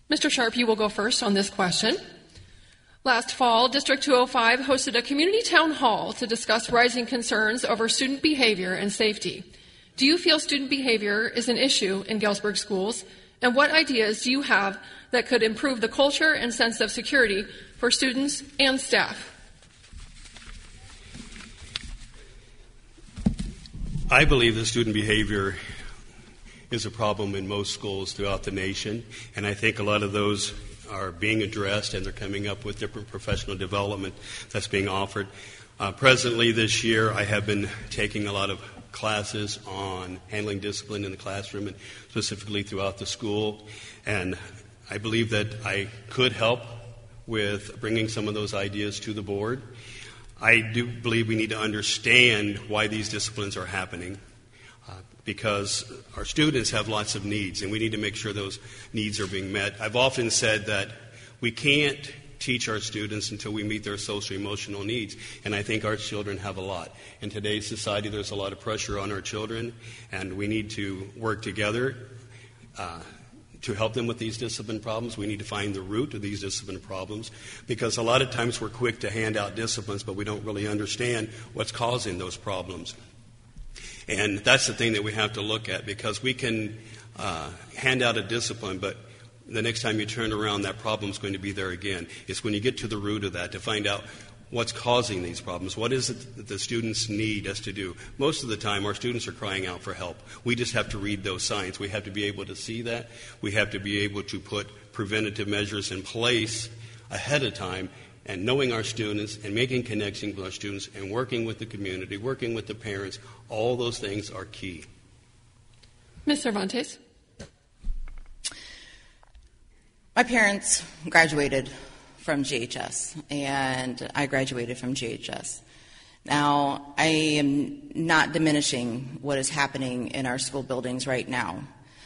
Mr. Sharp, you will go first on this question. Last fall, District 205 hosted a community town hall to discuss rising concerns over student behavior and safety. Do you feel student behavior is an issue in Galesburg schools? And what ideas do you have that could improve the culture and sense of security for students and staff? I believe that student behavior is a problem in most schools throughout the nation, and I think a lot of those are being addressed, and they're coming up with different professional development that's being offered. Presently this year, I have been taking a lot of classes on handling discipline in the classroom and specifically throughout the school, and I believe that I could help with bringing some of those ideas to the board. I do believe we need to understand why these disciplines are happening, because our students have lots of needs, and we need to make sure those needs are being met. I've often said that we can't teach our students until we meet their social-emotional needs, and I think our children have a lot. In today's society, there's a lot of pressure on our children, and we need to work together to help them with these discipline problems. We need to find the root of these discipline problems, because a lot of times we're quick to hand out disciplines, but we don't really understand what's causing those problems. And that's the thing that we have to look at, because we can hand out a discipline, but the next time you turn around, that problem's going to be there again. It's when you get to the root of that to find out what's causing these problems. What is it that the students need us to do? Most of the time, our students are crying out for help. We just have to read those signs. We have to be able to see that. We have to be able to put preventative measures in place ahead of time, and knowing our students and making connections with our students and working with the community, working with the parents, all those things are key. Ms. Cervantes. My parents graduated from GHS, and I graduated from GHS. Now, I am not diminishing what is happening in our school buildings right now.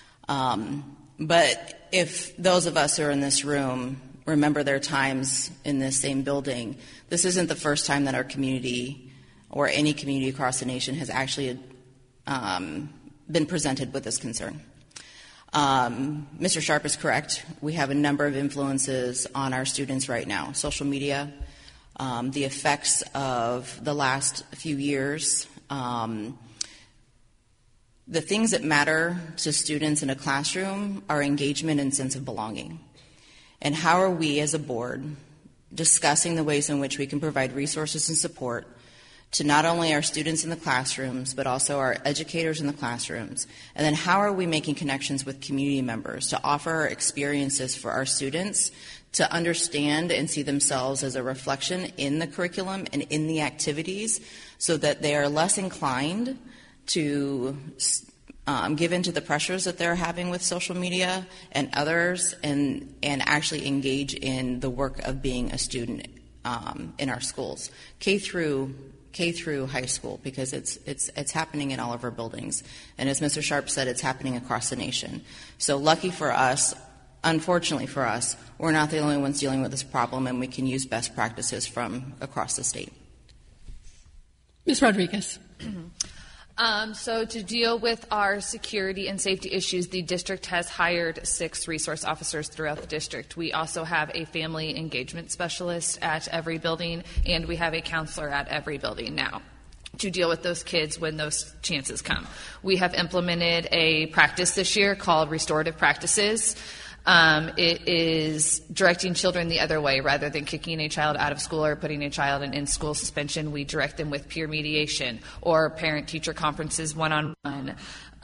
But if those of us who are in this room remember their times in this same building, this isn't the first time that our community or any community across the nation has actually been presented with this concern. Mr. Sharp is correct. We have a number of influences on our students right now. Social media, the effects of the last few years, the things that matter to students in a classroom are engagement and sense of belonging. And how are we as a board discussing the ways in which we can provide resources and support to not only our students in the classrooms, but also our educators in the classrooms? And then how are we making connections with community members to offer our experiences for our students to understand and see themselves as a reflection in the curriculum and in the activities, so that they are less inclined to give into the pressures that they're having with social media and others, and actually engage in the work of being a student in our schools, K through high school, because it's happening in all of our buildings. And as Mr. Sharp said, it's happening across the nation. So lucky for us, unfortunately for us, we're not the only ones dealing with this problem, and we can use best practices from across the state. Ms. Rodriguez. So to deal with our security and safety issues, the district has hired 6 resource officers throughout the district. We also have a family engagement specialist at every building, and we have a counselor at every building now to deal with those kids when those chances come. We have implemented a practice this year called restorative practices. It is directing children the other way. Rather than kicking a child out of school or putting a child in in-school suspension, we direct them with peer mediation or parent-teacher conferences one-on-one.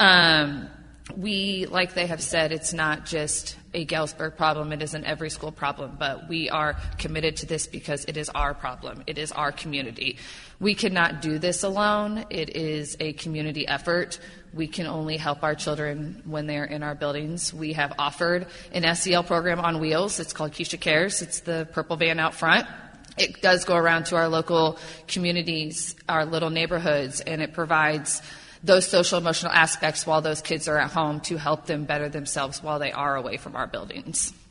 We, like they have said, it's not just a Galesburg problem. It is an every school problem, but we are committed to this because it is our problem. It is our community. We cannot do this alone. It is a community effort. We can only help our children when they're in our buildings. We have offered an SEL program on wheels. It's called Keisha Cares. It's the purple van out front. It does go around to our local communities, our little neighborhoods, and it provides those social emotional aspects while those kids are at home to help them better themselves while they are away from our buildings.